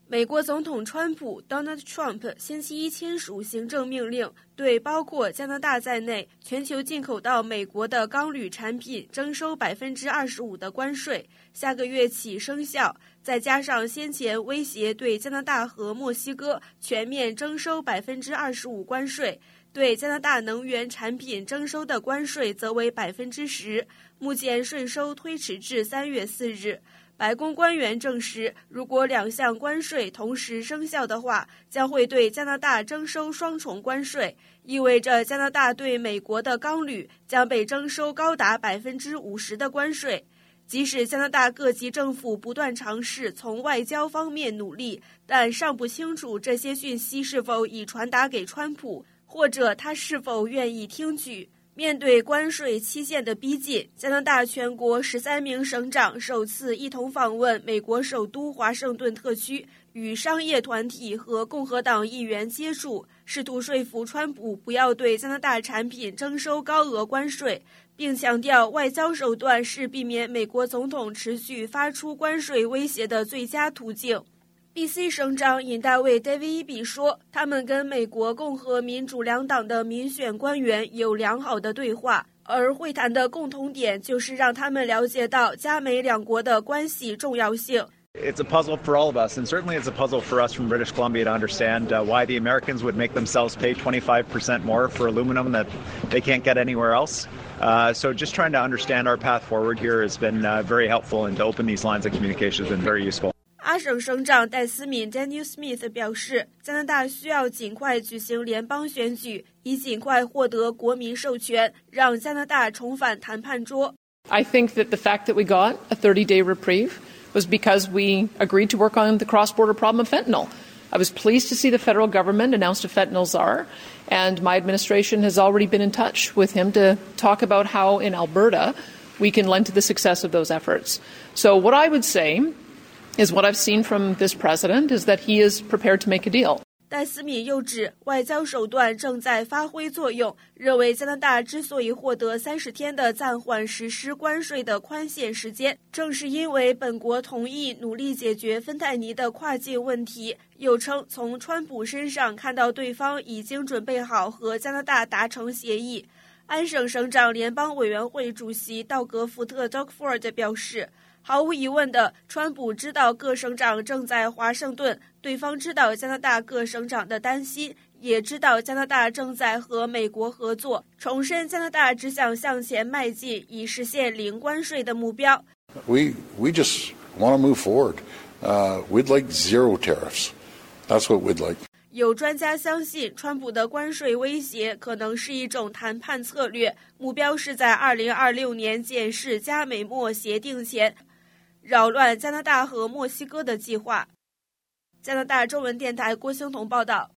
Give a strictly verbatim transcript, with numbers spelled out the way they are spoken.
美国总统川普 Donald Trump 星期一签署行政命令，对包括加拿大在内全球进口到美国的钢铝产品征收 百分之二十五 的关税，下个月起生效。再加上先前威胁对加拿大和墨西哥全面征收 百分之二十五 关税，对加拿大能源产品征收的关税则为 百分之十， 目前税收推迟至三月四日。白宫官员证实，如果两项关税同时生效的话，将会对加拿大征收双重关税，意味着加拿大对美国的钢铝将被征收高达 百分之五十 的关税。即使加拿大各级政府不断尝试从外交方面努力，但尚不清楚这些讯息是否已传达给川普，或者他是否愿意听取。面对关税期限的逼近，加拿大全国十三名省长首次一同访问美国首都华盛顿特区，与商业团体和共和党议员接触，试图说服川普不要对加拿大产品征收高额关税，并强调外交手段是避免美国总统持续发出关税威胁的最佳途径。B C 省长尹大卫 David Eby 说，他们跟美国共和民主两党的民选官员有良好的对话，而会谈的共同点就是让他们了解到加美两国的关系重要性。 It's a puzzle for all of us, and certainly it's a puzzle for us from British Columbia to understand uh, why the Americans would make themselves pay twenty-five percent more for aluminum that they can't get anywhere else. Uh, so just trying to understand our path forward here has been uh, very helpful, and to open these lines of communication has been very useful. 阿省省长戴斯敏 Daniel Smith 表示，加拿大需要尽快举行联邦选举，以尽快获得国民授权，让加拿大重返谈判桌。 I think that the fact that we got a thirty-day reprieve was because we agreed to work on the cross-border problem of fentanyl. I was pleased to see the federal government announced a fentanyl czar, and my administration has already been in touch with him to talk about how in Alberta we can lend to the success of those efforts. So what I would say is what I've seen from this president is that he is prepared to make a deal. 戴斯敏又指，外交手段正在发挥作用，认为加拿大之所以获得三十天的暂缓实施关税的宽限时间，正是因为本国同意努力解决芬太尼的跨境问题。又称，从川普身上看到对方已经准备好和加拿大达成协议。安省省长联邦委员会主席道格·福特 Doug Ford 表示，毫无疑问的，川普知道各省长正在华盛顿，对方知道加拿大各省长的担心，也知道加拿大正在和美国合作，重申加拿大只想向前迈进，以实现零关税的目标。 We, we just want to move forward. Uh, we'd like zero tariffs. That's what we'd like. 有专家相信，川普的关税威胁可能是一种谈判策略，目标是在二零二六年检视加美墨协定前扰乱加拿大和墨西哥的计划。加拿大中文电台郭兴彤报道。